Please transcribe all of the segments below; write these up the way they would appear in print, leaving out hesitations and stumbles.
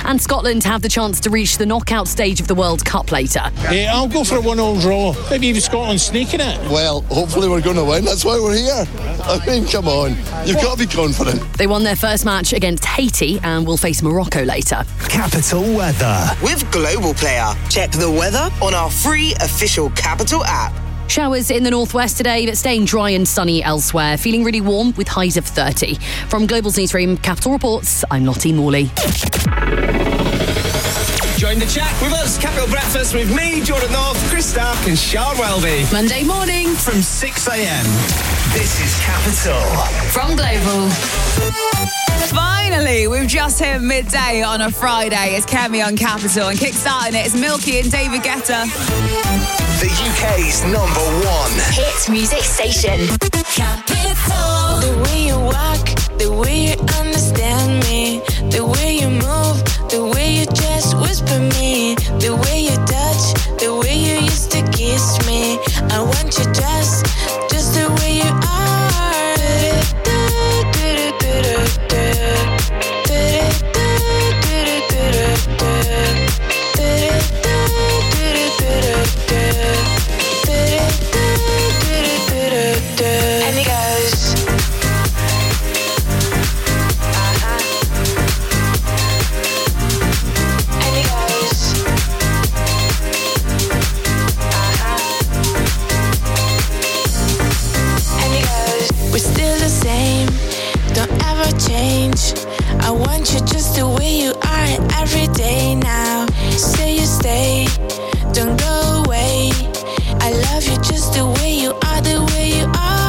And Scotland have the chance to reach the knockout stage of the World Cup later. I'll go for a 1-1 draw. Maybe even Scotland sneaking it. Well, hopefully we're going to win. That's why we're here. I mean, come on. You've got to be confident. They won their first match against Haiti and will face Morocco later. Capital Weather. With Global Player. Check the weather on our free official Capital app. Showers in the northwest today, but staying dry and sunny elsewhere. Feeling really warm with highs of 30. From Global's newsroom, Capital Reports, I'm Lottie Morley. Join the chat with us, Capital Breakfast, with me, Jordan North, Chris Stark and Sean Welby. Monday morning from 6 a.m. This is Capital. From Global. Finally, we've just hit midday on a Friday. It's Kemi on Capital, and kickstarting it is Milky and David Guetta. The UK's #1 hit music station. Capital. The way you walk, the way you understand me, the way you move, the way you just whisper me, the way you touch, the way you used to kiss me. I want you just the way you are. And it goes. And it goes. And it goes. We're still the same. Don't ever change. I want you just the way you are every day now. Say you stay. Don't go away. I love you just the way you are, the way you are.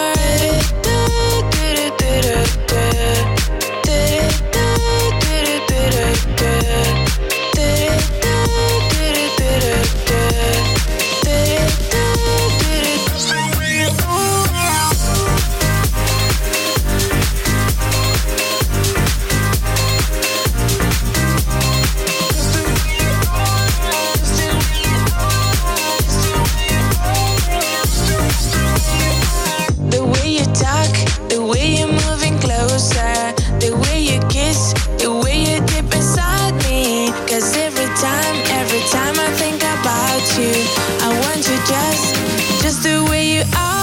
The way you talk, the way you're moving closer, the way you kiss, the way you dip inside me. 'Cause every time I think about you, I want you just the way you are.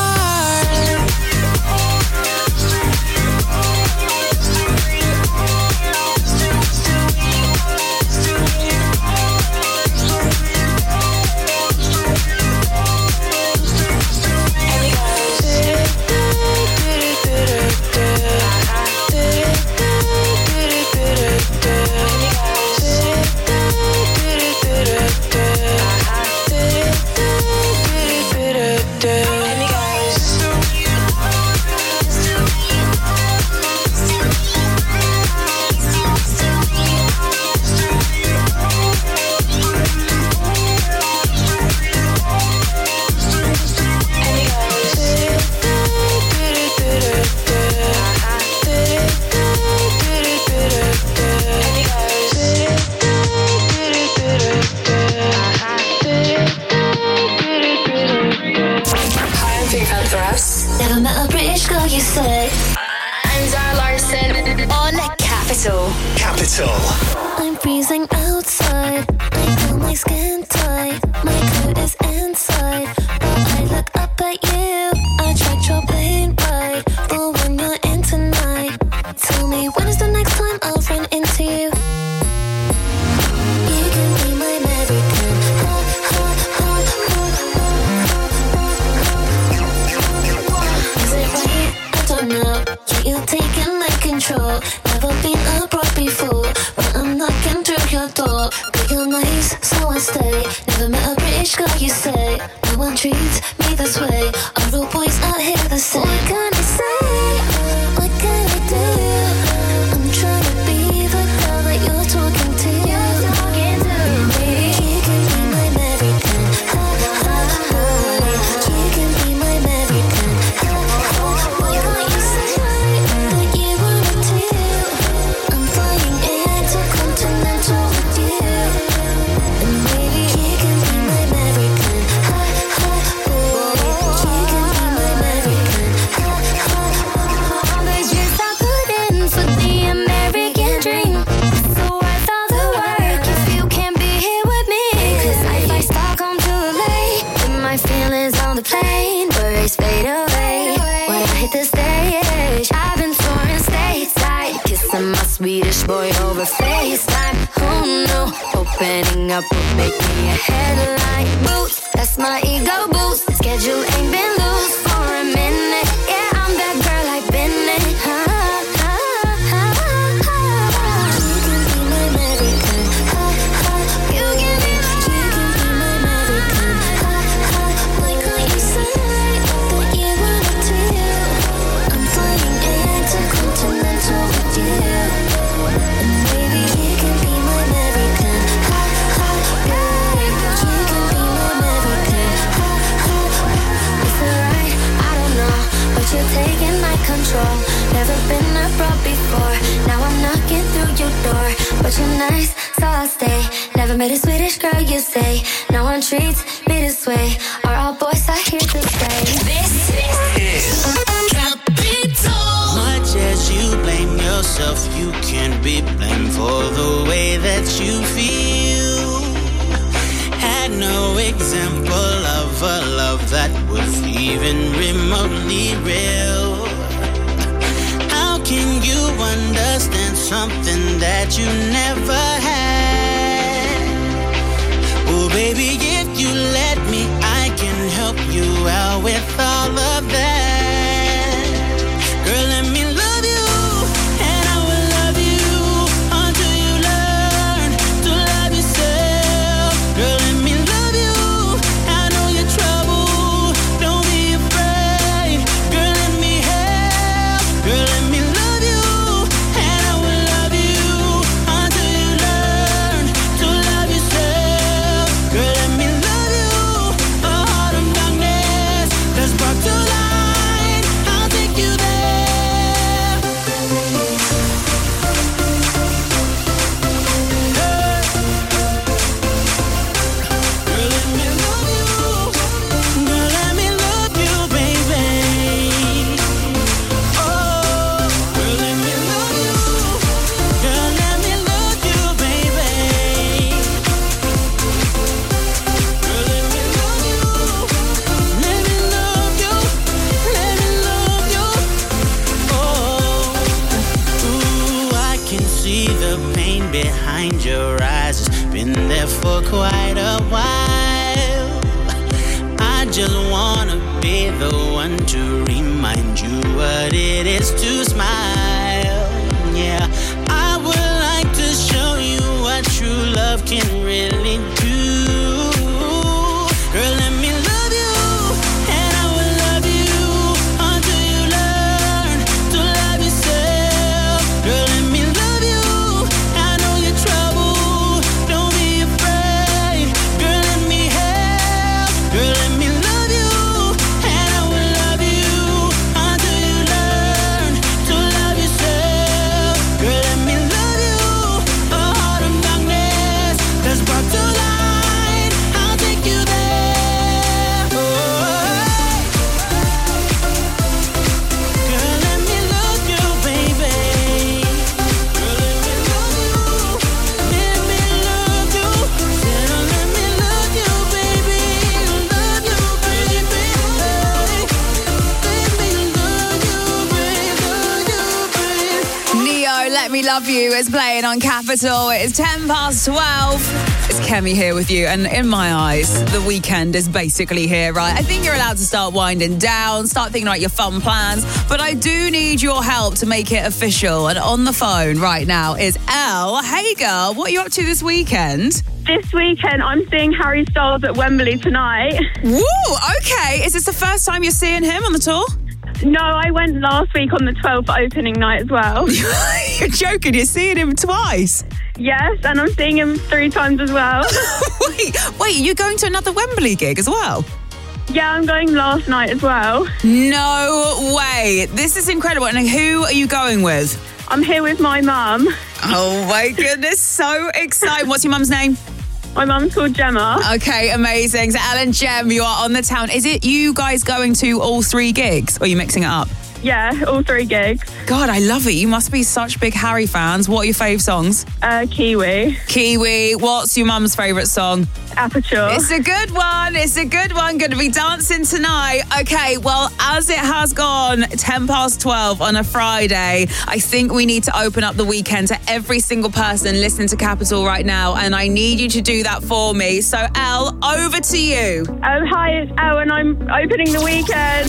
Never met a British girl, you say. I'm Zara Larson on Capital. Capital. I'm freezing outside. I feel my skin tight. My coat is inside. But I look up at you. I tried your plane ride. But when you're in tonight, tell me when is the next time I'll run into you? You can be my American. Is it right? I don't know. Yeah, you're taking like control. Never been abroad before, but I'm knocking through your door. But you're nice, so I stay. Never met a British girl, you say. No one treats me this way. All the boys out here the same. What can I say? What can I do? I'm trying to be the girl that you're talking to. Maybe you can be my American. You can be my American. Why can't you say that you wanna do? I'm flying intercontinental with you. And maybe you can be my American. You can over FaceTime. Who knew? Opening up would make me a headline. Boots, that's my ego boost. Schedule ain't been loose for a minute. Yeah, I'm that girl I've been in. Taking my control, never been abroad before. Now I'm knocking through your door, but you're nice, so I'll stay. Never met a Swedish girl, you say. No one treats me this way. Are all boys out here to stay? This is Capital. Much as you blame yourself, you can't be blamed for the way that you feel. Had no example of a love that was even remotely real. How can you understand something that you never had? Oh baby, if you let me, I can help you out with all of that. Girl, let me love you, and I will love you until you learn to love yourself. Girl, let me love you, I know your trouble, don't be afraid. Girl, let me help. Girl, let me love you, and I will love you until you learn to love yourself. Girl, let me love you, a heart of darkness that's brought to light. I'll take you there. Girl, let me love you. Girl, let me love you, baby. Oh, girl, let me love you. Girl, let me love you, baby. Girl, let me love you. Let me love you. Let me love you. Oh, ooh, I can see the pain behind your eyes. It's been there for quite a while. I just wanna be the one to remind you what it is to smile. Yeah, I would like to show you what true love can really do. Girl, let me love you, and I will love you until you learn to love yourself. Girl, let me love you, I know your trouble, don't be afraid. Girl, let me help. Girl, let me love you, and I will love you until you learn to love yourself. Girl, let me love you, a heart of darkness that's brought to light. I'll take you there. Oh, girl, let me love you, baby. Girl, let me love you. Let me love you. Said, oh, let me love you, baby. Love you, baby. Let me love you, baby. Neo, Let Me Love You is playing on Capital. It is 12:10. It's Kemi here with you, and in my eyes, the weekend is basically here, right? I think you're allowed to start winding down, start thinking about your fun plans, but I do need your help to make it official. And on the phone right now is Elle. Hey girl, what are you up to this weekend? This weekend, I'm seeing Harry Styles at Wembley tonight. Woo, okay. Is this the first time you're seeing him on the tour? No, I went last week on the 12th opening night as well. You're joking, you're seeing him twice? Yes, and I'm seeing him 3 times as well. Wait, you're going to another Wembley gig as well? Yeah, I'm going last night as well. No way. This is incredible. And who are you going with? I'm here with my mum. Oh my goodness, so exciting. What's your mum's name? My mum's called Gemma. Okay, amazing. So Elle and Gem, you are on the town. Is it you guys going to all 3 gigs, or are you mixing it up? Yeah, all 3 gigs. God, I love it. You must be such big Harry fans. What are your fave songs? Kiwi. Kiwi. What's your mum's favourite song? Aperture. It's a good one. It's a good one. Going to be dancing tonight. Okay, well, as it has gone 12:10 on a Friday, I think we need to open up the weekend to every single person listening to Capital right now, and I need you to do that for me. So, Elle, over to you. Hi, it's Elle, and I'm opening the weekend.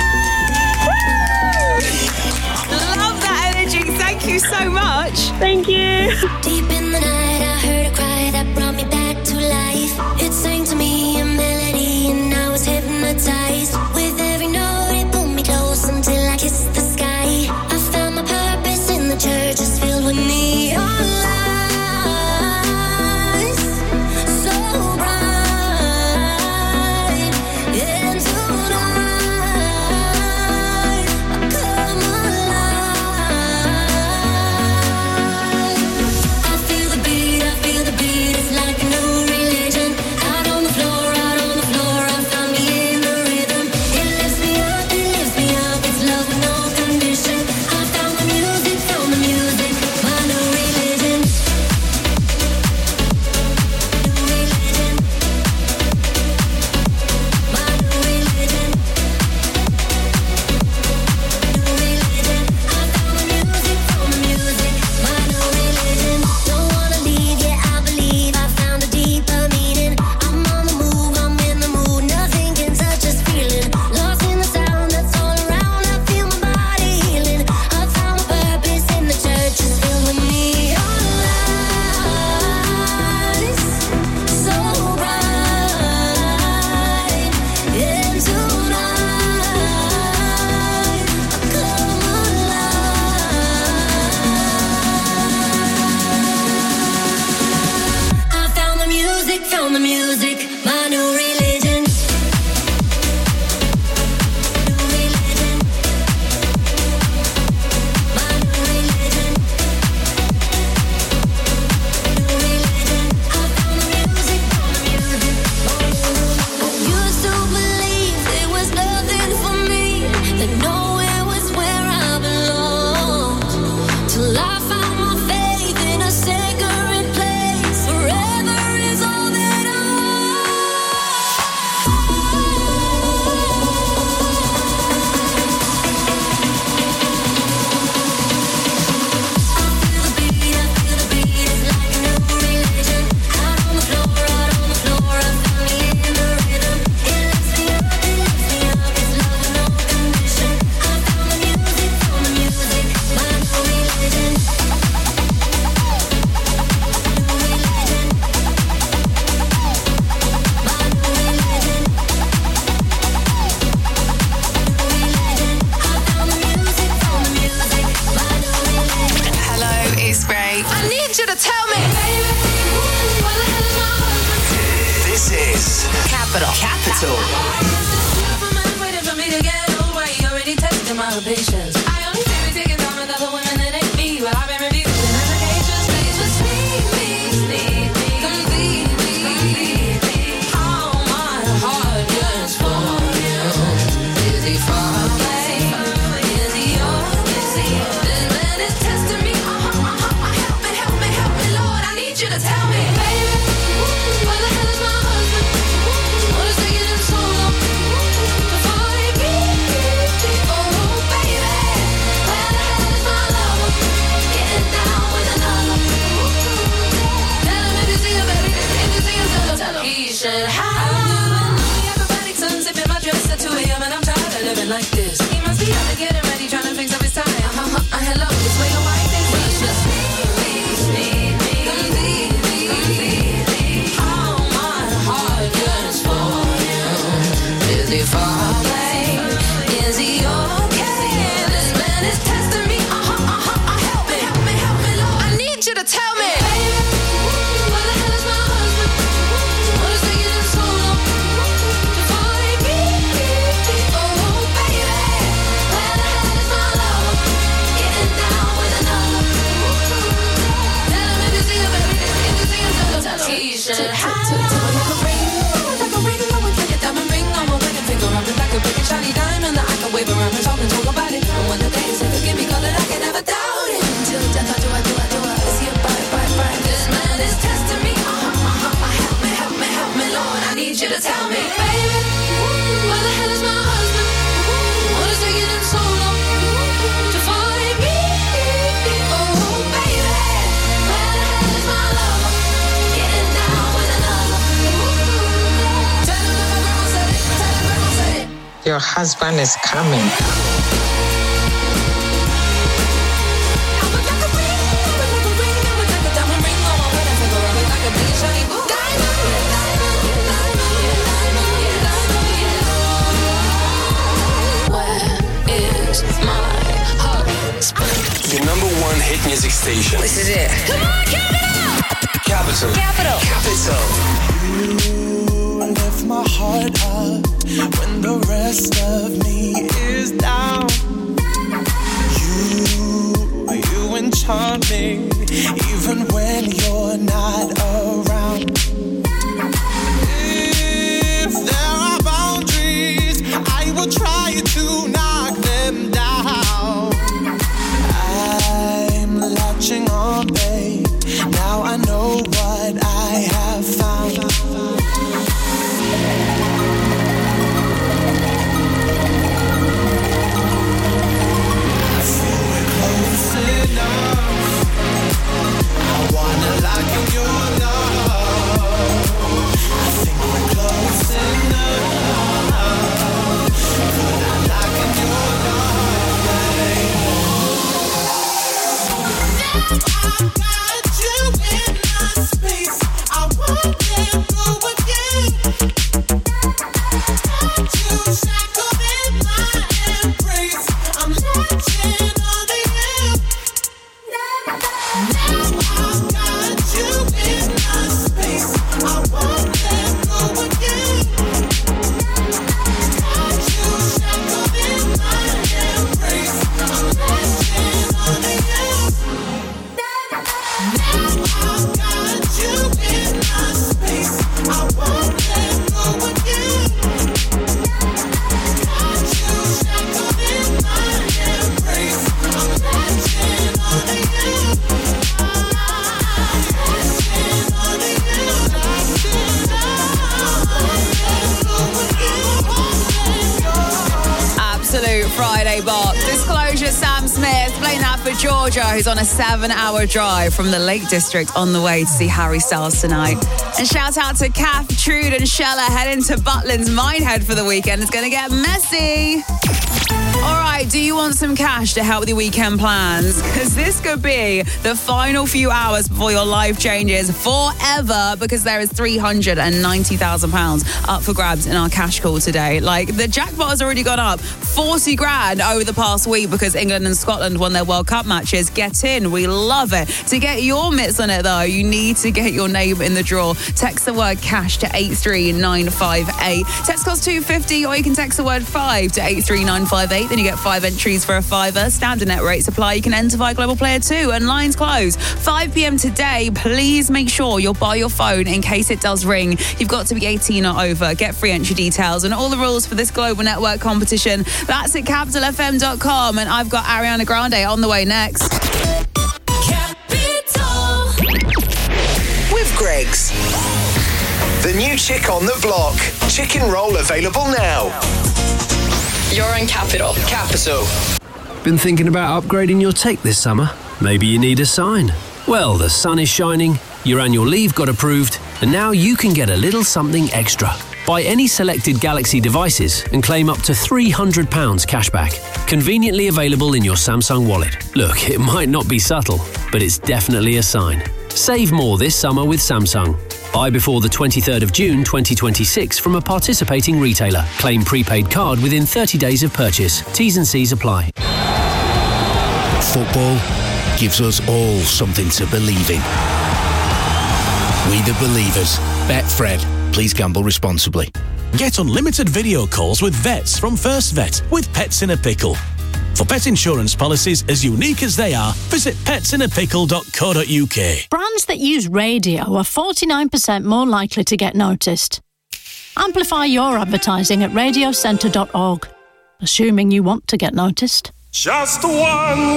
Love that energy. Thank you so much. Thank you. Deep in the night, I heard a cry that brought me back to life. It sang to me a melody, and I was hypnotized. With every note, it pulled me close until I kissed the sky. I found my purpose in the church, it's filled with neon lights, so bright. And tonight, I come alive. I feel the beat, it's like a new religion. Out on the floor, I found me in the rhythm. It lifts me up, it's love with no condition. I found the music, my new religion. New religion. My new religion. New religion. I found the music, my new religion. Don't wanna leave, yeah, I believe I found a deeper meaning. I'm on the move, I'm in the mood, nothing can touch this feeling. Lost in the sound that's all around, I feel my body healing. I found my purpose in the church, it's filled with neon lights, so bright. And tonight, I come alive. I found the music, my new religion. New religion. My new religion. New religion. I found the music, I used to believe there was nothing for me, that nowhere was where I belonged. Till I found my faith in a sacred place. Forever is all that I feel the beat, it's like a new religion. Out on the floor, I found me in the rhythm. It lifts me up, it's love with no condition. I found the music, my new religion. New religion. My new religion. New religion. I found the music, my new religion. Hello, it's Ray. I need you to tell me. This is Capital. Waiting for me to get away, already testing my patience. I only see me taking time with other women that ain't me, but I've been refusing applications. Please just need me, completely. All my heart yearns for you. Is he far away? Is he yours? This man is testing me. Help me, Lord. I need you to tell me, baby. Where the hell is my husband? What is taking him so long to find me? Oh, baby. Where the hell is my lover? Getting down with another. Tell him if you see him, baby. If you see him, tell him. He should have. I'm doing the acrobatics and zipping my dress at 2 a.m. and I'm tired of living like this. He must be out to getting ready, trying to fix up his tie. Hello, this way your wife thinks we just need me, completely. All my heart yearns for you. Is he far away? Is he okay? This man is testing me. Help me, Lord. I need you to tell me. Baby, where the hell is my husband? What is taking him so long to find me? Oh, baby, where the hell is my lover? Getting down with another. Tell him if you see him, baby. If you see him, tell him. He should have. Like a ring, no one can get diamond ring on my wedding finger. I'm like a big shiny diamond that I can wave around and talk and talk about it. to tell me, baby, where the hell is my husband? What is taking him so long to find me? Oh, baby, where the hell is my lover? Getting down with another. Tell him that my grandma said it. Tell him grandma said it. Your husband is coming. Your number one hit music station. This is it. Come on, Capital. Capital. You lift my heart up when the rest of me is down. You enchant me even when you're not around. If there are boundaries, I will try to knock them down. I'm latching on, babe. Now I know what I have found. I feel we're close enough. I wanna lock in your love. I think we're close enough. Could I lock in your love, babe? I got you in my space. I won't let go again. Got you shackled in my embrace. I'm latching on to you. Now I got you in my space. I won't let go again. Got you shackled in my embrace. I'm latching on to you. Now I got you in my space. I won't let go again. Got you shackled in my embrace. I'm latching on to you. Latching on to you. Absolute Friday bop. Disclosure, Sam Smith playing that for Georgia, who's on a 7-hour drive from the Lake District on the way to see Harry Styles tonight. And shout out to Kath, Trude and Shella heading to Butlin's Minehead for the weekend. It's going to get messy. All right, do you want some cash to help with your weekend plans? Because this could be the final few hours before your life changes forever, because there is £390,000 up for grabs in our cash call today. Like, the jackpot has already gone up 40 grand over the past week because England and Scotland won their World Cup matches. Get in. We love it. To get your mitts on it, though, you need to get your name in the draw. Text the word cash to 83958. Text costs £2.50, or you can text the word 5 to 83958. Then you get 5 entries for a £5. Standard net rates apply. You can enter via Global Player 2, and lines close 5 p.m. today. Please make sure you're by your phone in case it does ring. You've got to be 18 or over. Get free entry details and all the rules for this Global Network competition. That's at capitalfm.com. And I've got Ariana Grande on the way next. Capital. With Greggs. The new chick on the block. Chicken roll available now. You're on Capital. Capital. Been thinking about upgrading your take this summer? Maybe you need a sign. Well, the sun is shining, your annual leave got approved, and now you can get a little something extra. Buy any selected Galaxy devices and claim up to £300 cashback. Conveniently available in your Samsung wallet. Look, it might not be subtle, but it's definitely a sign. Save more this summer with Samsung. Buy before the 23rd of June 2026 from a participating retailer. Claim prepaid card within 30 days of purchase. T's and C's apply. Football gives us all something to believe in. We the believers. Betfred. Please gamble responsibly. Get unlimited video calls with vets from First Vet with Pets in a Pickle. For pet insurance policies as unique as they are, visit petsinaapickle.co.uk. Brands that use radio are 49% more likely to get noticed. Amplify your advertising at radiocentre.org, assuming you want to get noticed. Just one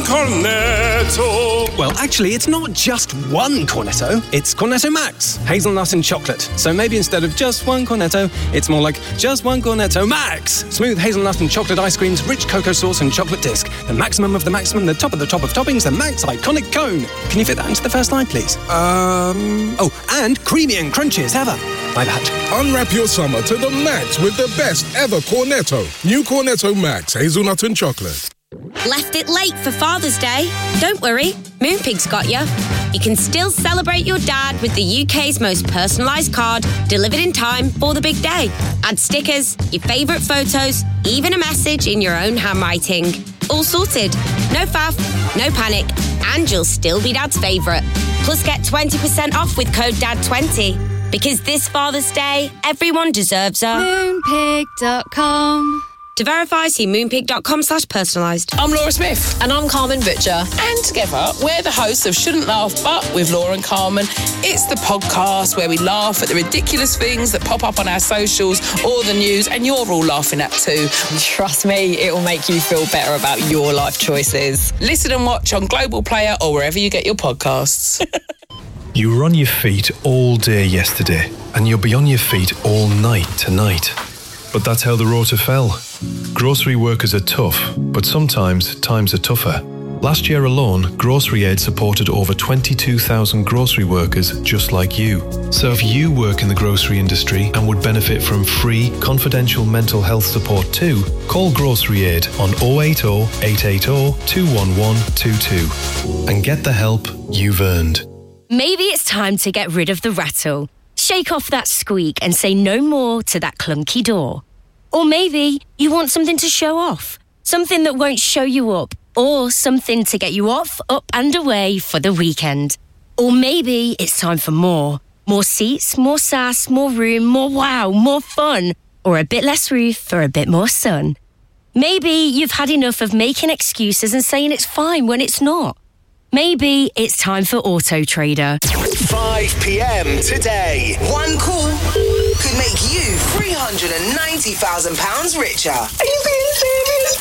cornetto. Well, actually, it's not just one Cornetto. It's Cornetto Max, hazelnut and chocolate. So maybe instead of just one Cornetto, it's more like just one Cornetto Max. Smooth hazelnut and chocolate ice creams, rich cocoa sauce and chocolate disc. The maximum of the maximum, the top of toppings, the Max iconic cone. Can you fit that into the first line, please? Oh, and creamy and crunchy as ever. My bad. Unwrap your summer to the max with the best ever Cornetto. New Cornetto Max, hazelnut and chocolate. Left it late for Father's Day? Don't worry, Moonpig's got you. You can still celebrate your dad with the UK's most personalised card, delivered in time for the big day. Add stickers, your favourite photos, even a message in your own handwriting. All sorted. No faff, no panic, and you'll still be Dad's favourite. Plus get 20% off with code DAD20. Because this Father's Day, everyone deserves a Moonpig.com. To verify, see moonpig.com/personalised. I'm Laura Smith. And I'm Carmen Butcher. And together, we're the hosts of Shouldn't Laugh But with Laura and Carmen. It's the podcast where we laugh at the ridiculous things that pop up on our socials or the news, and you're all laughing at too. Trust me, it will make you feel better about your life choices. Listen and watch on Global Player or wherever you get your podcasts. You were on your feet all day yesterday, and you'll be on your feet all night tonight. But that's how the rota fell. Grocery workers are tough, but sometimes times are tougher. Last year alone, Grocery Aid supported over 22,000 grocery workers just like you. So if you work in the grocery industry and would benefit from free, confidential mental health support too, call Grocery Aid on 080 880 21122 and get the help you've earned. Maybe it's time to get rid of the rattle. Shake off that squeak and say no more to that clunky door. Or maybe you want something to show off, something that won't show you up, or something to get you off, up and away for the weekend. Or maybe it's time for more. More seats, more sass, more room, more wow, more fun. Or a bit less roof for a bit more sun. Maybe you've had enough of making excuses and saying it's fine when it's not. Maybe it's time for Auto Trader. 5 p.m. today. One call could make you £390,000 richer. Are you being serious?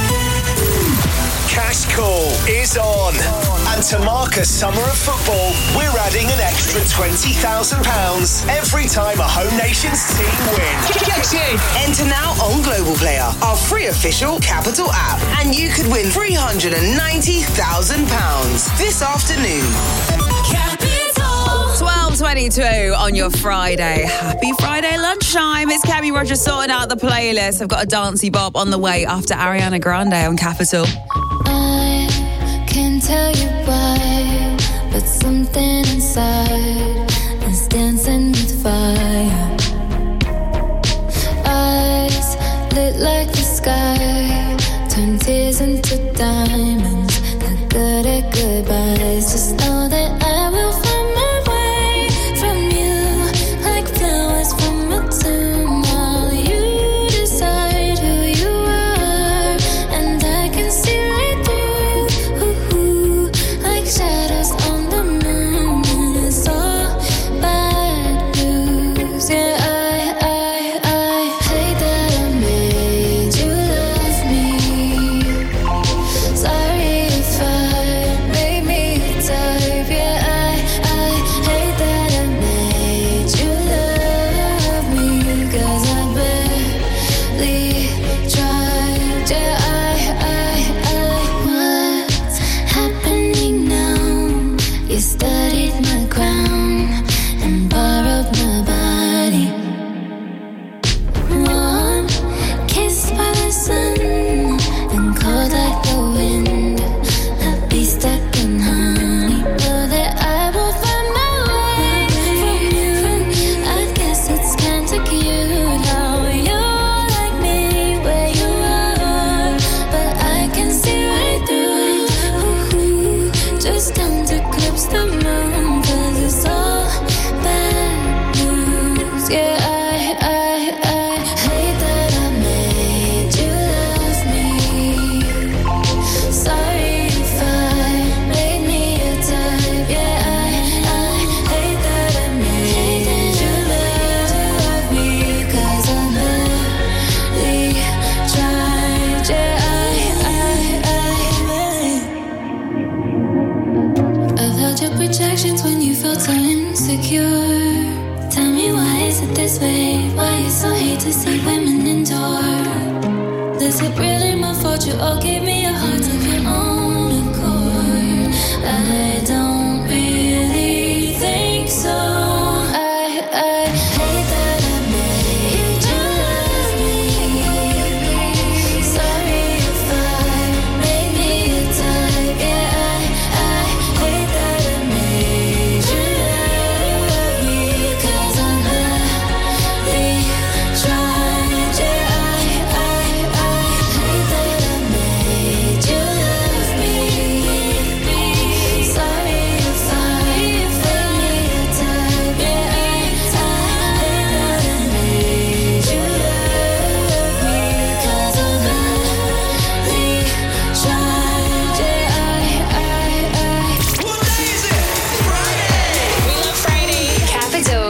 Cash Call is on. And to mark a summer of football, we're adding an extra £20,000 every time a Home Nations team win. Enter now on Global Player, our free official Capital app, and you could win £390,000 this afternoon. 12:22 on your Friday. Happy Friday lunchtime. It's Cammy Rogers sorting out the playlist. I've got a dancey bop on the way after Ariana Grande on Capital. I can't tell you why, but something inside is dancing with fire. Eyes lit like the sky, turn tears into diamonds. Not good at goodbyes. Just know that I will find my way from you, like flowers from a tomb. While you decide who you are, and I can see right through, like shadows on the moon. It's all insecure. Tell me why is it this way? Why you so hate to see women endure? Is it really my fault? You all gave me a heart of your own accord. I don't really think so. I hate that I made you love me. Sorry if I made me a type. Yeah, I hate that I made you love me. 'Cause I'm really trying. Yeah, I hate that I made you love me. Sorry if I made me a type. Yeah, I hate that I made you love me. 'Cause I'm really trying. Yeah, What day is it? Friday! We love Friday. Capital.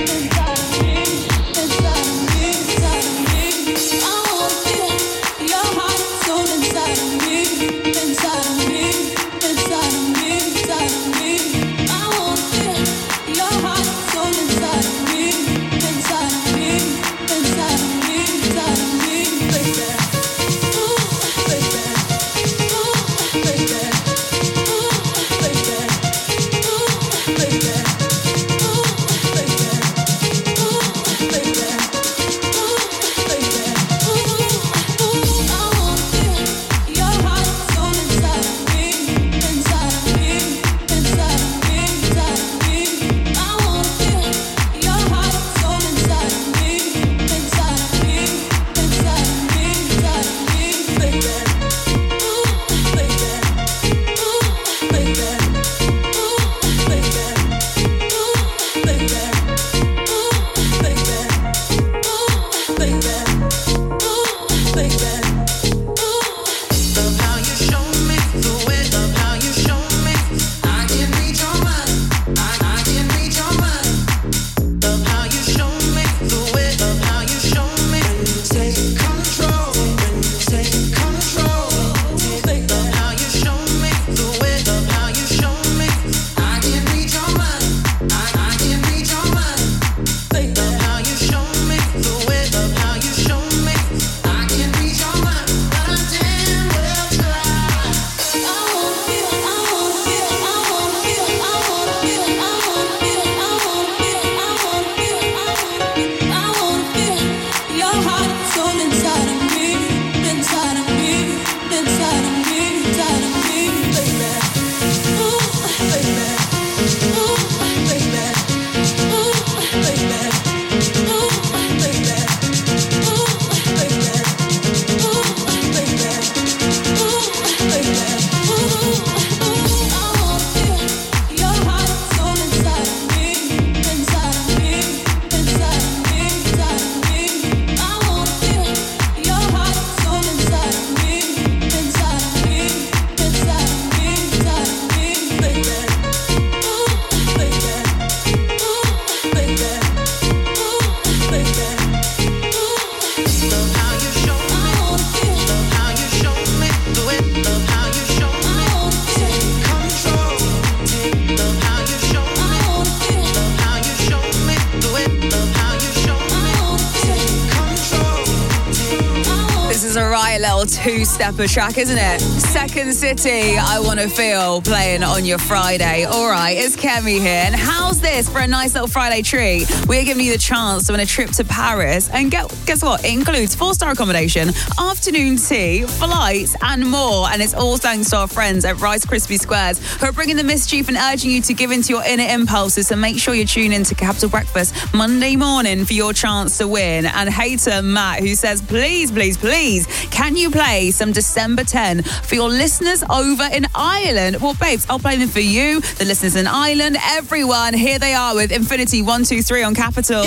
Two-stepper track, isn't it? Second City, I Wanna Feel, playing on your Friday. All right, it's Kemi here. And how's this for a nice little Friday treat? We're giving you the chance to win a trip to Paris. And guess what? It includes 4-star accommodation, afternoon tea, flights, and more. And it's all thanks to our friends at Rice Krispie Squares, who are bringing the mischief and urging you to give into your inner impulses. So make sure you tune in to Capital Breakfast Monday morning for your chance to win. And hater Matt, who says, please, please, please, can you play some December 10 for your listeners over in Ireland? Well, babes, I'll play them for you, the listeners in Ireland, everyone. Here they are with Infinity 123 on Capital.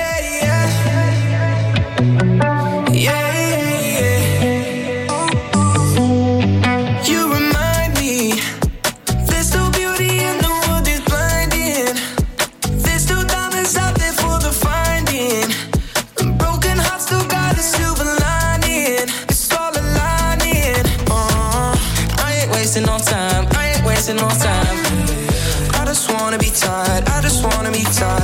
You remind me, there's no beauty in the world is blinding. There's no diamonds out there for the finding. Broken hearts still got a silver lining. It's all aligning. I ain't wasting no time. I ain't wasting no time. I just wanna be tired. I just wanna be tired.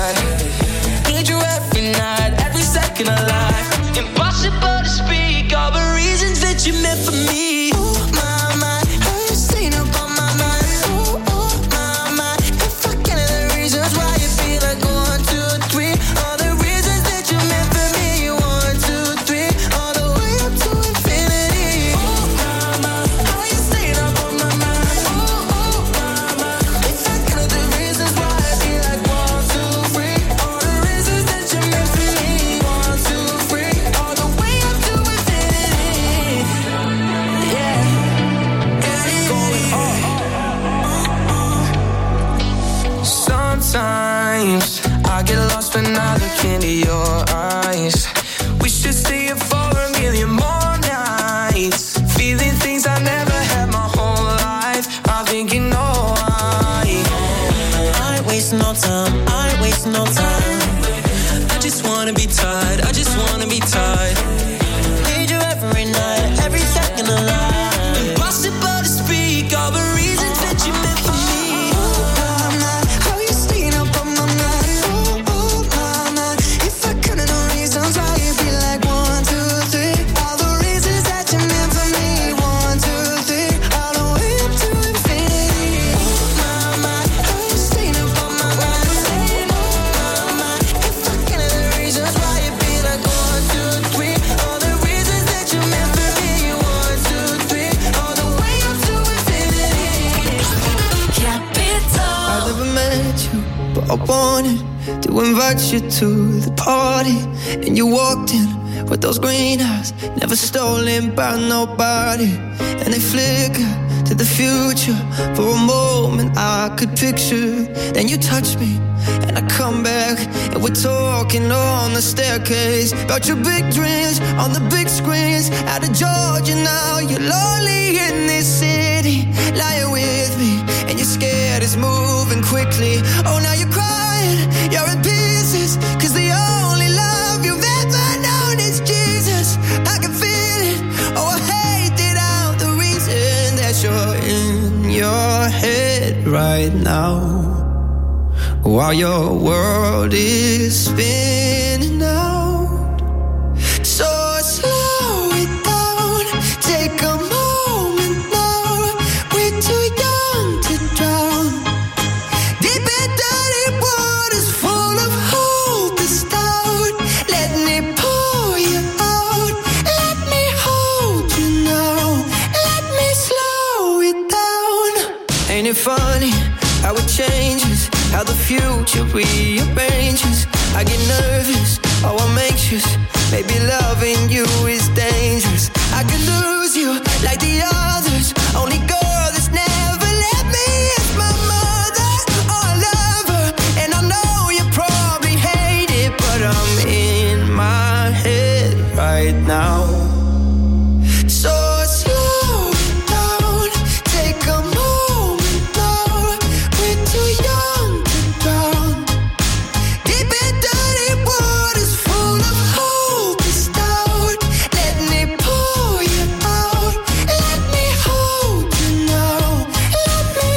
get lost when I look into your eyes. We should stay here for a million more nights. Feeling things I never had my whole life. I think you know I ain't wasting no time, I ain't wasting no time. I just wanna be tied, I just wanna be tied. Need you every night, every second of life. Impossible to speak all the reasons that you meant for me. How you staying up on my mind? If I counted the reasons why, you'd be like 1, 2, 3. All the reasons that you meant for me. 1, 2, 3. All the way up to infinity. How you staying up on my mind? If I counted the reasons why, you'd be like 1, 2, 3. All the reasons that you meant for me. 1, 2, 3. All the way up to infinity. I never met you, but I wanted to invite you to the party. And you walked in with those green eyes, never stolen by nobody. And they flicker to the future. For a moment I could picture. Then you touch me and I come back, and we're talking on the staircase about your big dreams on the big screens. Out of Georgia now, you're lonely in this city, lying with me, and you're scared it's moving quickly. Oh, now you're crying, you're in pieces, 'cause the only love you've ever known is Jesus. I can feel it, oh I hate it out, the reason that you're in your head right now, while your world is spinning out. So slow it down, take a moment now. We're too young to drown. Deep and dirty waters full of hope is down. Let me pour you out. Let me hold you now. Let me slow it down. Ain't it funny how it changes, how the future rearranges? I get nervous, oh I'm anxious. Maybe loving you is dangerous. I could lose you like the others. Only girl that's never let me is my mother. Oh I love her, and I know you probably hate it, but I'm in my head right now. So slow it down, take a moment now. We're too young to drown. Deep and dirty waters full of hope is down. Let me pour you out. Let me hold you now. Let me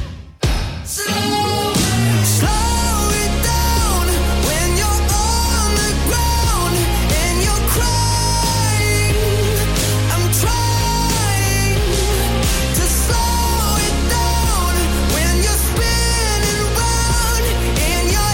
slow it down when you're on the ground and you're crying. I'm trying to slow it down when you're spinning round in your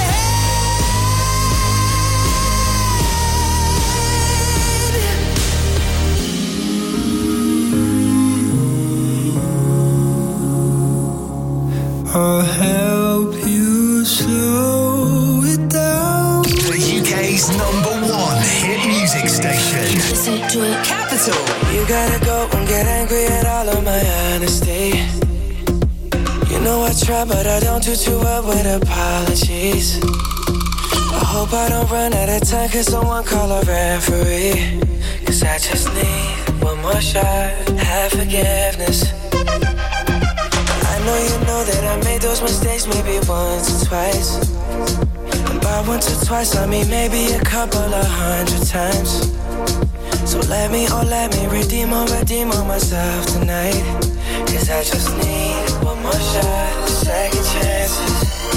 head. I'll help you slow it down. The UK's #1 hit music station. Capital. You gotta go and get angry at all of my honesty. You know I try, but I don't do too well with apologies. I hope I don't run out of time, 'cause someone call a referee. 'Cause I just need one more shot, have forgiveness. I know you know that I made those mistakes maybe once or twice. And by once or twice I mean maybe a couple of 100 times. So let me redeem on myself tonight. 'Cause I just need one more shot, second chances.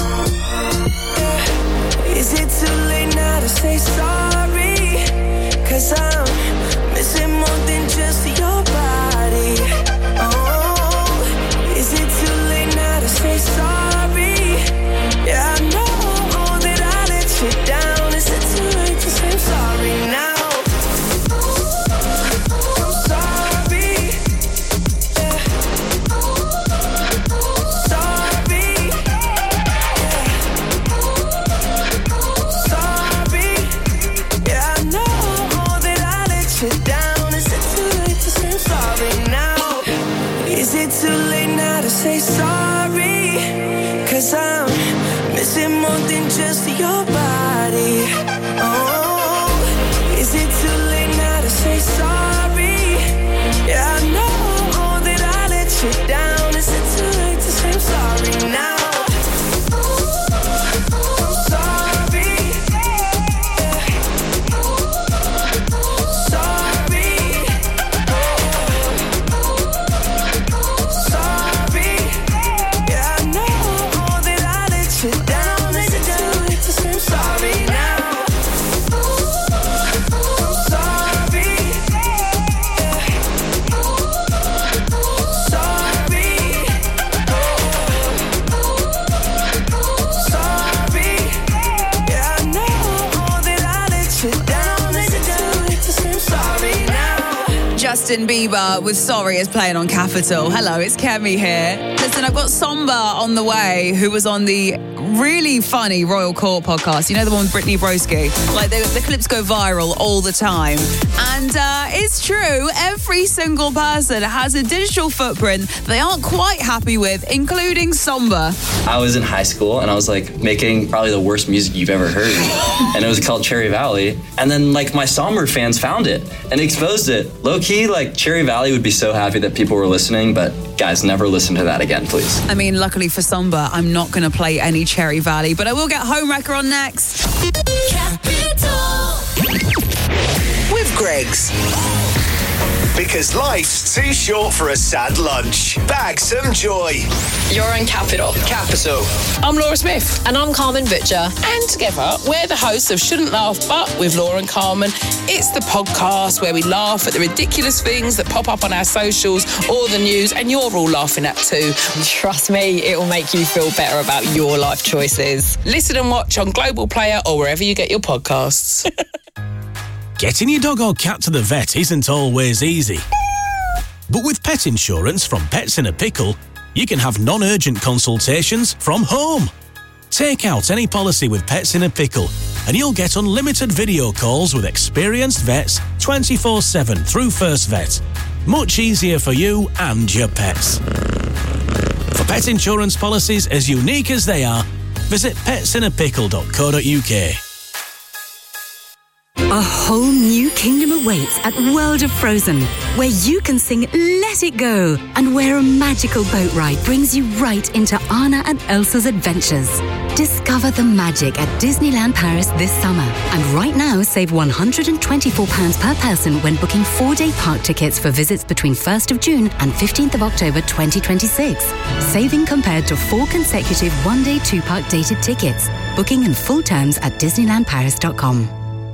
Yeah. Is it too late now to say sorry? 'Cause I'm missing more than just your body. Oh, is it too late now to say sorry? Yeah, I know that I let you down. Is it too late to say sorry now? Say sorry, 'cause I'm missing more than just your body. Justin Bieber with Sorry is playing on Capital. Hello, it's Kemi here. Listen, I've got Somber on the way, who was on the really funny Royal Court podcast. You know, the one with Brittany Broski? Like, the clips go viral all the time. And it's true, every single person has a digital footprint they aren't quite happy with, including Somber. I was in high school and I was like making probably the worst music you've ever heard. And it was called Cherry Valley. And then like my Somber fans found it and exposed it. Low key, like Cherry Valley would be so happy that people were listening, but guys, never listen to that again, please. I mean, luckily for Somber, I'm not going to play any Cherry Valley, but I will get Homewrecker on next. With Greggs. Because life's too short for a sad lunch. Bag some joy. You're on Capital. I'm Laura Smith. And I'm Carmen Butcher. And together, we're the hosts of Shouldn't Laugh But with Laura and Carmen. It's the podcast where we laugh at the ridiculous things that pop up on our socials or the news, and you're all laughing at too. Trust me, it will make you feel better about your life choices. Listen and watch on Global Player or wherever you get your podcasts. Getting your dog or cat to the vet isn't always easy. But with pet insurance from Pets in a Pickle, you can have non-urgent consultations from home. Take out any policy with Pets in a Pickle and you'll get unlimited video calls with experienced vets 24/7 through First Vet. Much easier for you and your pets. For pet insurance policies as unique as they are, visit petsinapickle.co.uk. A whole new kingdom awaits at World of Frozen, where you can sing Let It Go, and where a magical boat ride brings you right into Anna and Elsa's adventures. Discover the magic at Disneyland Paris this summer. And right now, save £124 per person when booking 4-day park tickets for visits between 1st of June and 15th of October 2026. Saving compared to 4 consecutive 1-day 2-park dated tickets. Booking and full terms at disneylandparis.com.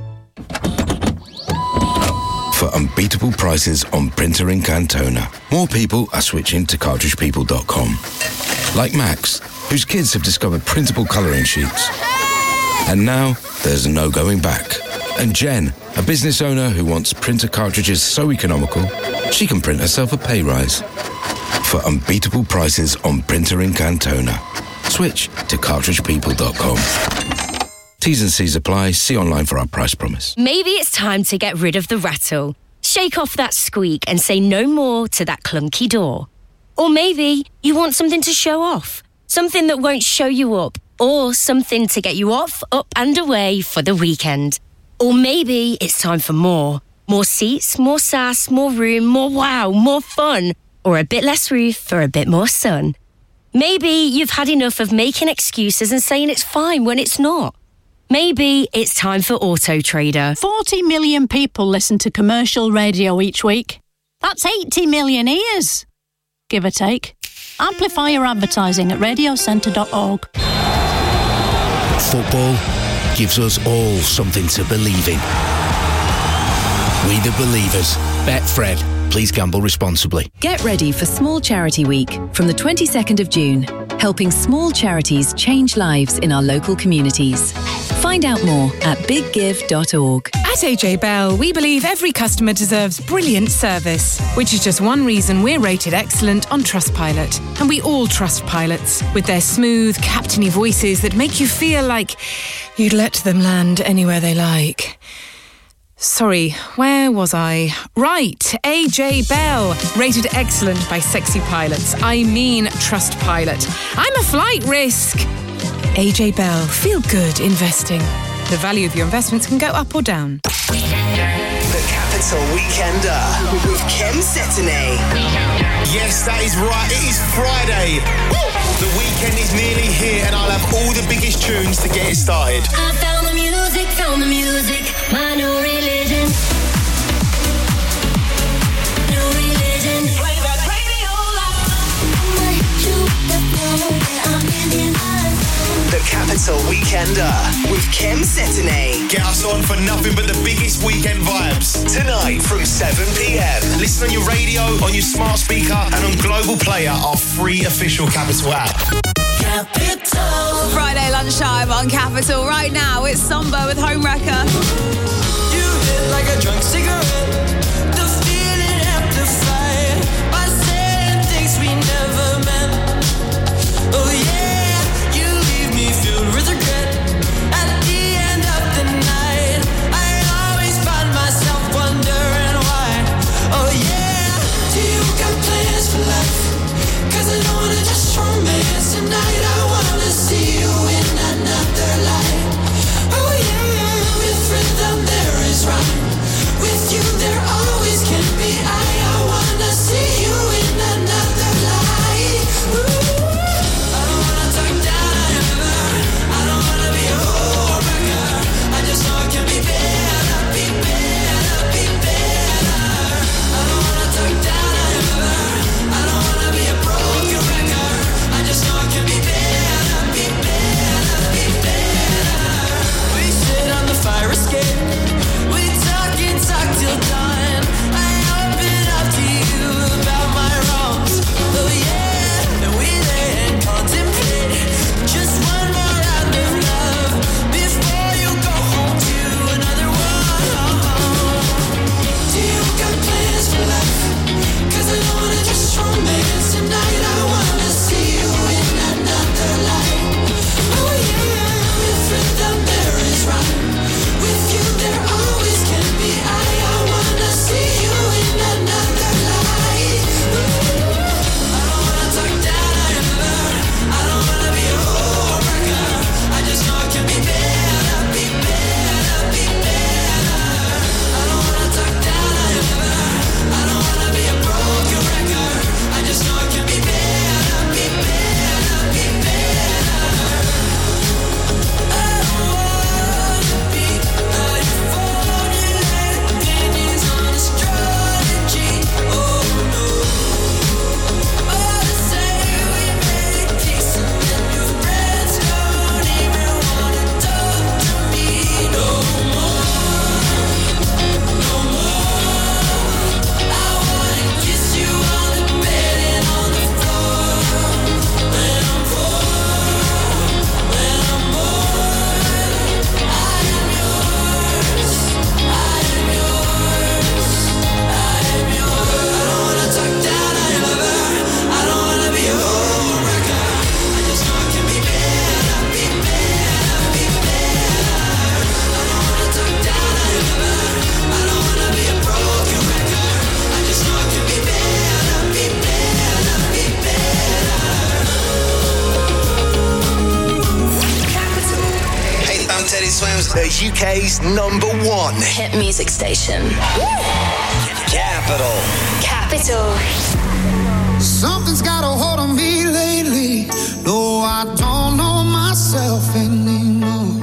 For unbeatable prices on printer ink and toner, more people are switching to cartridgepeople.com. Like Max, whose kids have discovered printable colouring sheets. And now, there's no going back. And Jen, a business owner who wants printer cartridges so economical, she can print herself a pay rise. For unbeatable prices on printer ink and toner, switch to cartridgepeople.com. T's and C's apply. See online for our price promise. Maybe it's time to get rid of the rattle. Shake off that squeak and say no more to that clunky door. Or maybe you want something to show off. Something that won't show you up. Or something to get you off, up and away for the weekend. Or maybe it's time for more. More seats, more sass, more room, more wow, more fun. Or a bit less roof for a bit more sun. Maybe you've had enough of making excuses and saying it's fine when it's not. Maybe it's time for Auto Trader. 40 million people listen to commercial radio each week. That's 80 million ears, give or take. Amplify your advertising at radiocentre.org. Football gives us all something to believe in. We the Believers. Betfred. Please gamble responsibly. Get ready for Small Charity Week from the 22nd of June, helping small charities change lives in our local communities. Find out more at biggive.org. At AJ Bell, we believe every customer deserves brilliant service, which is just one reason we're rated excellent on Trustpilot. And we all trust pilots, with their smooth, captainy voices that make you feel like you'd let them land anywhere they like. Sorry, where was I? Right, AJ Bell, rated excellent by sexy pilots. I mean Trustpilot. I'm a flight risk. AJ Bell, feel good investing. The value of your investments can go up or down. The Capital Weekender with Kem Cetinay. Yes, that is right. It is Friday. The weekend is nearly here, and I'll have all the biggest tunes to get it started. I found the music, my new religion. New religion. Play that radio loud. The Capital Weekender with Kem Cetinay. Get us on for nothing but the biggest weekend vibes. Tonight from 7 p.m. Listen on your radio, on your smart speaker, and on Global Player, our free official Capital app. Capital. Friday lunchtime on Capital. Right now, it's Somber with Homewrecker. You hit like a drunk cigarette. The feeling Teddy Swims, the UK's #1 hit music station. Capital. Something's got a hold on me lately. No, I don't know myself anymore.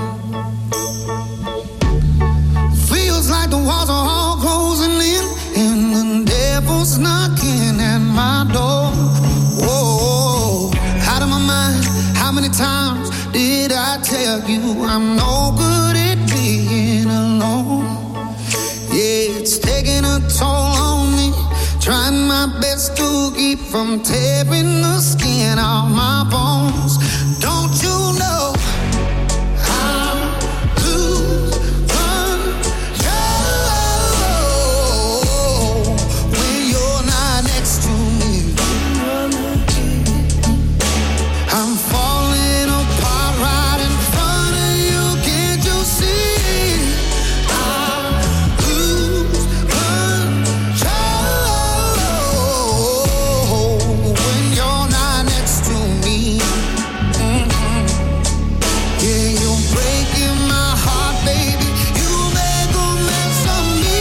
Feels like the walls are all closing in, and the devil's knocking at my door. Whoa, out of my mind. How many times did I tell you I'm no good at being alone? Yeah, it's taking a toll on me. Trying my best to keep from tearing the skin off my bones. Don't you know I lose control when you're not next to me? I'm falling apart right in front of you. Can't you see? I lose control when you're not next to me. Yeah, you're breaking my heart, baby. You make a mess of me.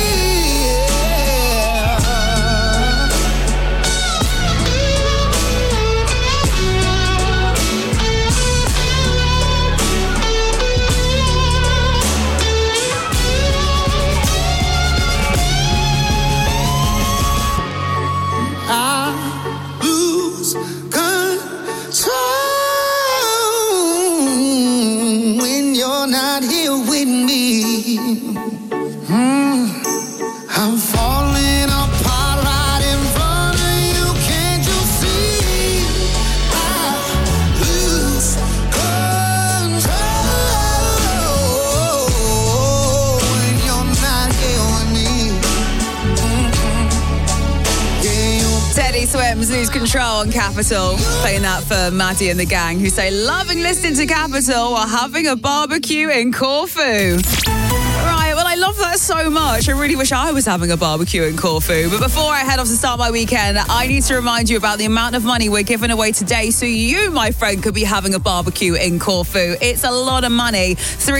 I lose control when you're not here with me. I'm falling apart right in front of you. Can't you see? I lose control when you're not here with me. Teddy Swims, Lose Control on Capital. Playing that for Maddie and the gang, who say loving listening to Capital while having a barbecue in Corfu. Right, well, I love that so much. I really wish I was having a barbecue in Corfu. But before I head off to start my weekend, I need to remind you about the amount of money we're giving away today, so you, my friend, could be having a barbecue in Corfu. It's a lot of money,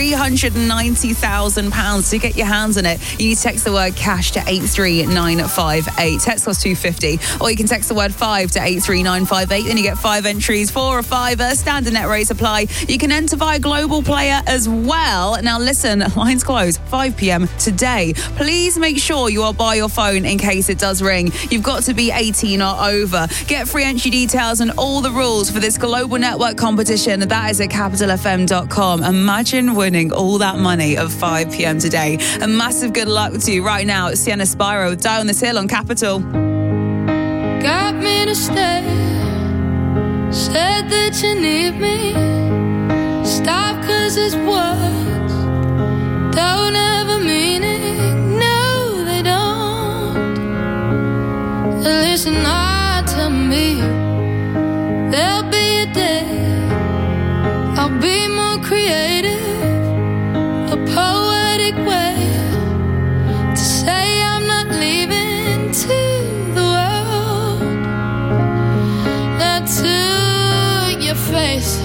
£390,000 to get your hands on it. You need to text the word cash to 83958. Text costs $2.50, or you can text the word 5 to 83958. Then you get 5 entries, 4 or 5. Standard net rates apply. You can enter via Global Player as well. Now listen, lines close 5 p.m. today. Please make sure you are by your phone in case it does ring. You've got to be 18 or over. Get free entry details and all the rules for this global network competition. That is at capitalfm.com. Imagine winning all that money at 5 p.m. today. A massive good luck to you right now. It's Sienna Spyro with Die on This Hill on Capital. Got me to stay. Said that you need me. Stop, 'cause it's words don't ever mean it. No, they don't. Listen, to me, there'll be a day I'll be more creative, a poetic way to say I'm not leaving to the world. Not to your face.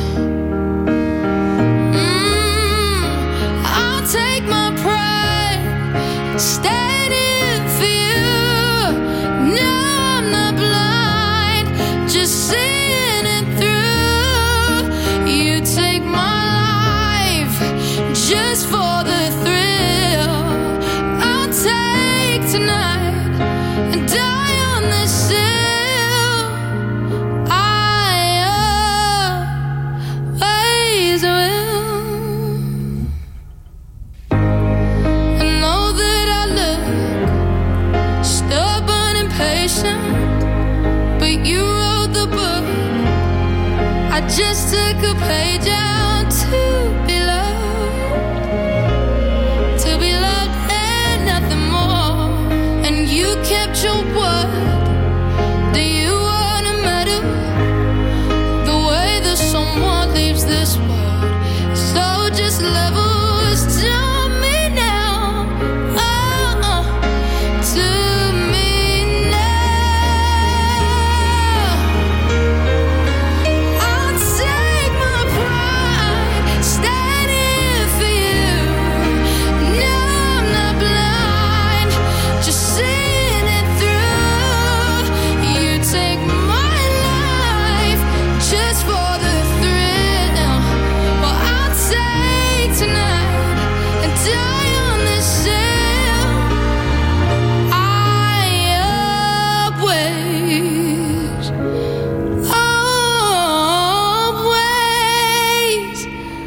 I'll take my pride, standing for you. No, I'm not blind, just seeing it through. You take my life just for the thrill. I'll take tonight and die on this hill. I always will. I know that I look stubborn and patient, but you wrote the book. I just took a page out to be loved and nothing more. And you kept your word. Do you want a medal? The way that someone leaves this world. So just levels to me now. To me now. I'll take my pride. die on this hill. I always, always,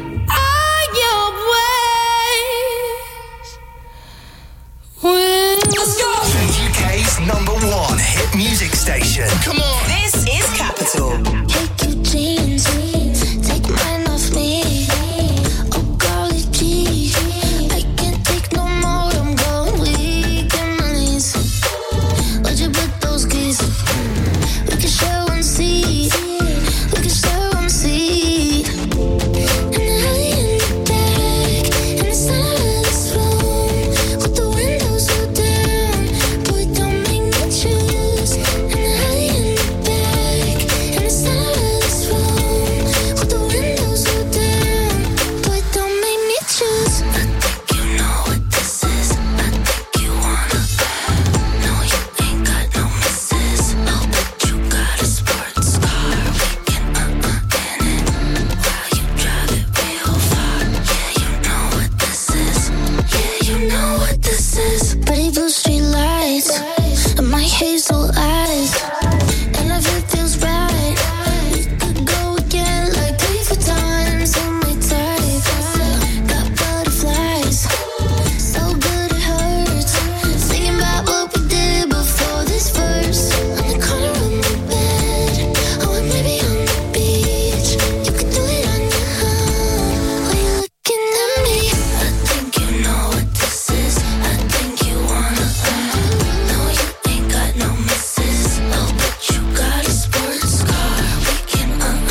Let's go! The UK's #1 hit music station. Come on. This is Capital. Take your jeans, take mine off me. Oh, golly gee, I can't take no more. I'm going weak in my knees. Where'd you put those keys? We can share one seat. We can share one seat. And the alley in the back, and the center of this room, with the windows rolled down. Boy, don't make me choose. And the alley in the back, and the center of this room, with the windows rolled down. Boy, don't make me choose. I think you know what this is. I think you wanna. No, you ain't got no misses. Oh, but you got a sports car. We can in it while you drive it real far. Yeah, you know what this is. Yeah, you know what this is. Pretty blue street lights and my hazel eyes, and if it feels right, we could go again like 3 4 times on my type. Got butterflies, so good it hurts. Thinking about what we did before this verse. On the corner of my bed, oh, and maybe on the beach. You could do it on your own while you're looking at me. I think you know what this is. I think you wanna. No, you ain't got no misses. Oh, but you got a sports car. We can in it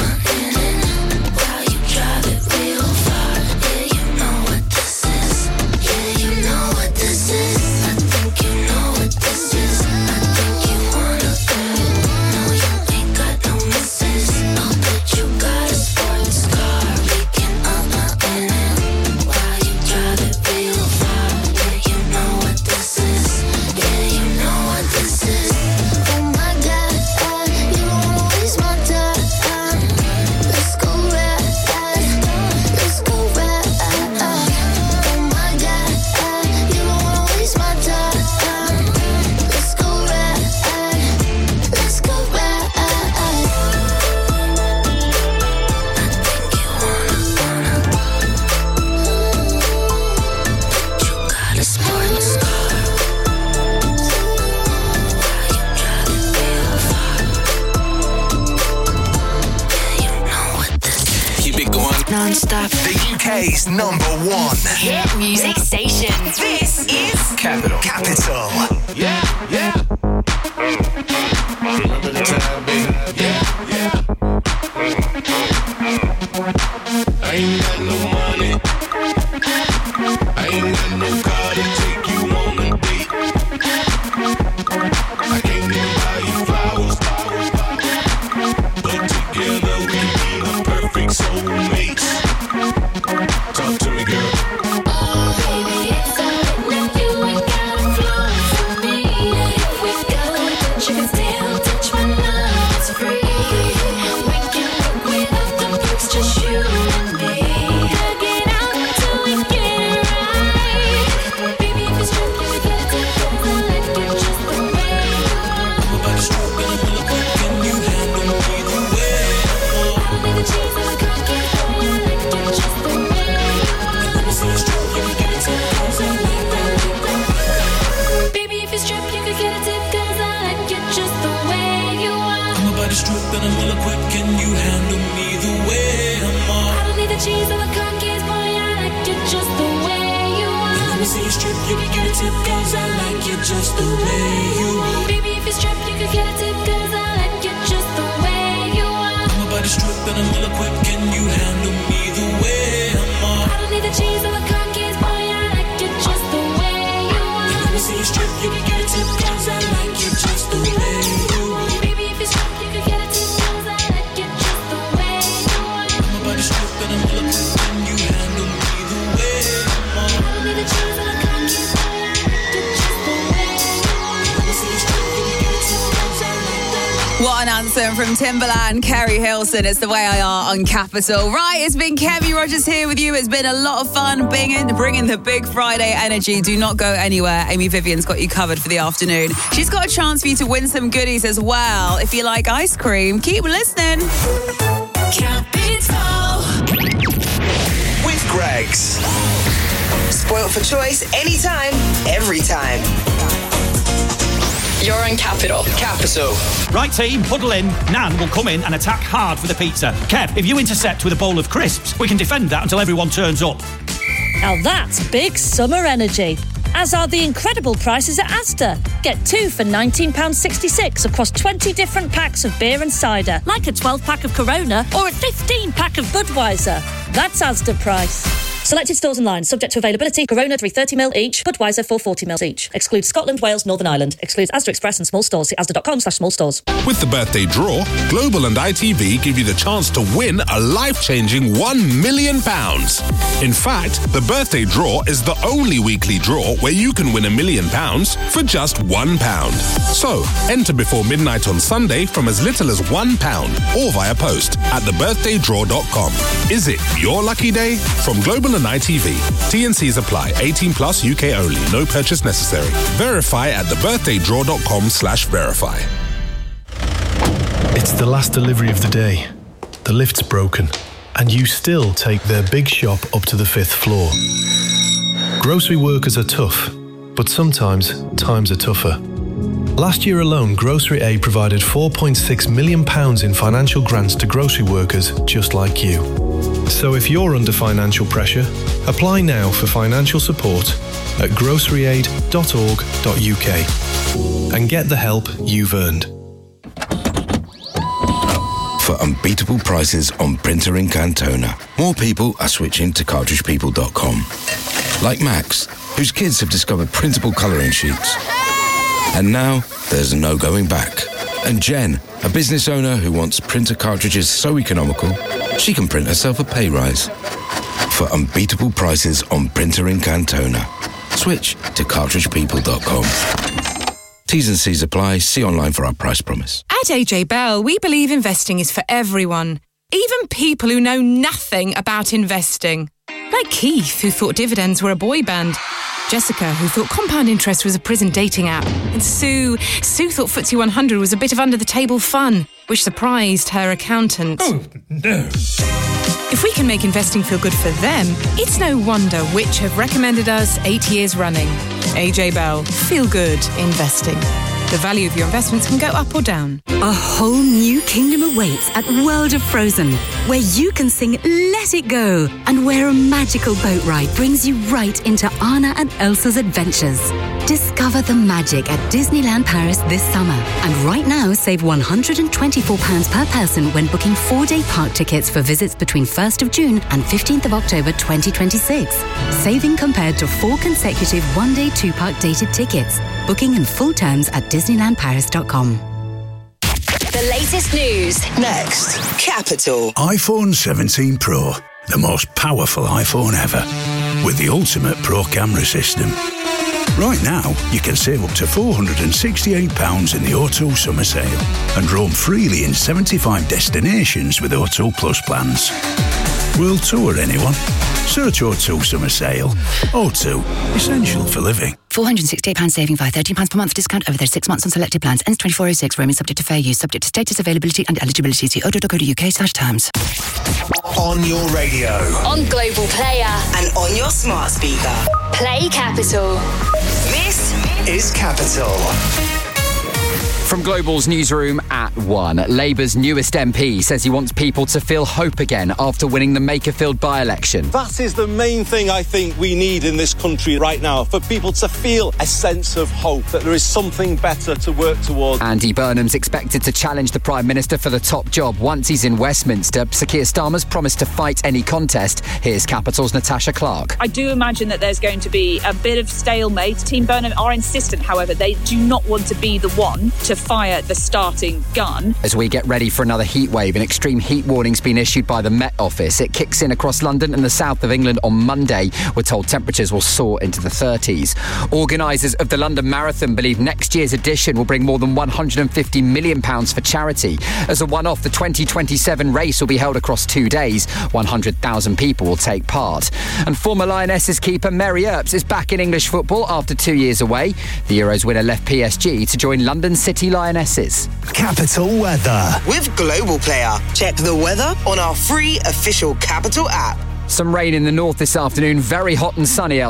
while you drive it real far. Yeah, you know what this is. Yeah, you know what this is. I think you know what this is. I think you wanna. No, you ain't got no misses. Oh, but you got a sports car. We can in it while you drive it real far. Yeah, you know what this is. Yeah, you know what this is. Oh my God, you don't wanna waste my time. Let's go ride, let's go ride. Oh my God, you don't wanna waste my time. Let's go ride, let's go ride. I think you wanna. You got a sports car. Keep it going non-stop. The UK's #1 Hit music station. This is Capital. Capital. Yeah, yeah. Remember the time, baby. Yeah, yeah. I ain't got no money. I ain't got no car to take you on a date. I can't even buy you flowers. But together we be the perfect soulmates. Talk to me, girl. Oh, baby, it's alright with you. Ain't got a flaw for me. If we go, but you can still touch my love. It's free. We can work without the books, just you and me. Hug it out till we get it right. Baby, if it's true, you can get it together like you're just the way you are. I'm about to stroke and I'm gonna quick and you handle me the way. I don't need the cheese and the cocky for you like you're just the way you are. Let me see you stroke, you can get it to cause I like that. Baby, if it's true, you can get it tip, 'cause I like you just the way you are. I'm about to stroke and I'm gonna quick and you handle me the way I'm I on. don't need the cheese or the cookies, boy, I like you just the way you are. Let me see you strip, you can get a tip, cause I like you just the way you are. Baby, if it's trip, you can get a tip, 'cause I like you just the way you are. I'm about to strip and I'm gonna quick and you handle me the way I'm on. I don't need the cheese or the cookies, boy, I like you just the way you are. Let me see you strip, you can get a tip, cause I like you just the way you are. Baby, if it's trip, you can get a tip, 'cause I like you just the way you are. I'm about to strip and I'm gonna quick and you handle me the way I'm on. I don't need the cheese or the cookies, boy, I like you just the way you are. Let me see you strip, you can get a tip, cause I like that. What an answer Hilson from Timberland, Kerry Hilson. It's The Way I Are on Capital. Right, it's been Kemi Rogers here with you. It's been a lot of fun bringing the big Friday energy. Do not go anywhere. Amy Vivian's got you covered for the afternoon. She's got a chance for you to win some goodies as well. If you like ice cream, keep listening. Capital. With Greggs. Spoiled for choice, anytime, every time. You're on Capital. Capital. Right, team, huddle in. Nan will come in and attack hard for the pizza. Kev, if you intercept with a bowl of crisps, we can defend that until everyone turns up. Now that's big summer energy. As are the incredible prices at Asda. Get 2 for £19.66 across 20 different packs of beer and cider, like a 12-pack of Corona or a 15-pack of Budweiser. That's Asda price. Selected stores and lines, subject to availability. Corona 330ml each, Budweiser 440ml each. Excludes Scotland, Wales, Northern Ireland. Excludes Asda Express and small stores. See asda.com/small stores. With the birthday draw, Global and ITV give you the chance to win a life-changing £1 million. In fact, the birthday draw is the only weekly draw where you can win £1 million for just £1. So, enter before midnight on Sunday from as little as £1 or via post at thebirthdaydraw.com. Is it your lucky day? From Global and ITV. T&Cs apply. 18 plus UK only. No purchase necessary. Verify at thebirthdaydraw.com/verify. It's the last delivery of the day. The lift's broken, and you still take their big shop up to the 5th floor. Grocery workers are tough, but sometimes times are tougher. Last year alone, Grocery Aid provided £4.6 million in financial grants to grocery workers just like you. So if you're under financial pressure, apply now for financial support at groceryAid.org.uk and get the help you've earned. For unbeatable prices on printer ink and toner, more people are switching to cartridgepeople.com. Like Max, whose kids have discovered printable colouring sheets. And now, there's no going back. And Jen, a business owner who wants printer cartridges so economical, she can print herself a pay rise. For unbeatable prices on printer ink and toner, switch to cartridgepeople.com. T's and C's apply. See online for our price promise. At AJ Bell, we believe investing is for everyone, even people who know nothing about investing. Like Keith, who thought dividends were a boy band. Jessica, who thought compound interest was a prison dating app. And Sue thought FTSE 100 was a bit of under-the-table fun, which surprised her accountant. Oh, no. If we can make investing feel good for them, it's no wonder which have recommended us 8 years running. AJ Bell, feel good investing. The value of your investments can go up or down. A whole new kingdom awaits at World of Frozen, where you can sing Let It Go and where a magical boat ride brings you right into Anna and Elsa's adventures. Discover the magic at Disneyland Paris this summer. And right now, save £124 per person when booking 4-day park tickets for visits between 1st of June and 15th of October 2026. Saving compared to 4 consecutive 1-day 2-park dated tickets. Booking in full terms at DisneylandParis.com. The latest news. Next, Capital. iPhone 17 Pro, the most powerful iPhone ever, with the ultimate Pro camera system. Right now, you can save up to £468 in the O2 summer sale and roam freely in 75 destinations with O2 Plus plans. World tour, anyone? Search O2 summer sale. O2, essential for living. £468 saving via £13 per month discount over 36 months on selected plans. Ends 24/06. Roaming subject to fair use. Subject to status, availability and eligibility. See o2.co.uk/terms. On your radio. On Global Player. And on your smart speaker. Play Capital. This is Capital. From Global's newsroom at 1, Labour's newest MP says he wants people to feel hope again after winning the Makerfield by-election. That is the main thing I think we need in this country right now, for people to feel a sense of hope, that there is something better to work towards. Andy Burnham's expected to challenge the Prime Minister for the top job once he's in Westminster. Sir Keir Starmer's promised to fight any contest. Here's Capital's Natasha Clark. I do imagine that there's going to be a bit of stalemate. Team Burnham are insistent, however, they do not want to be the one to fire the starting gun. As we get ready for another heat wave, an extreme heat warning's been issued by the Met Office. It kicks in across London and the south of England on Monday. We're told temperatures will soar into the 30s. Organisers of the London Marathon believe next year's edition will bring more than £150 million for charity. As a one-off, the 2027 race will be held across 2 days. 100,000 people will take part. And former Lionesses keeper Mary Earps is back in English football after 2 years away. The Euros winner left PSG to join London City Lionesses. Capital weather. With Global Player. Check the weather on our free official Capital app. Some rain in the north this afternoon. Very hot and sunny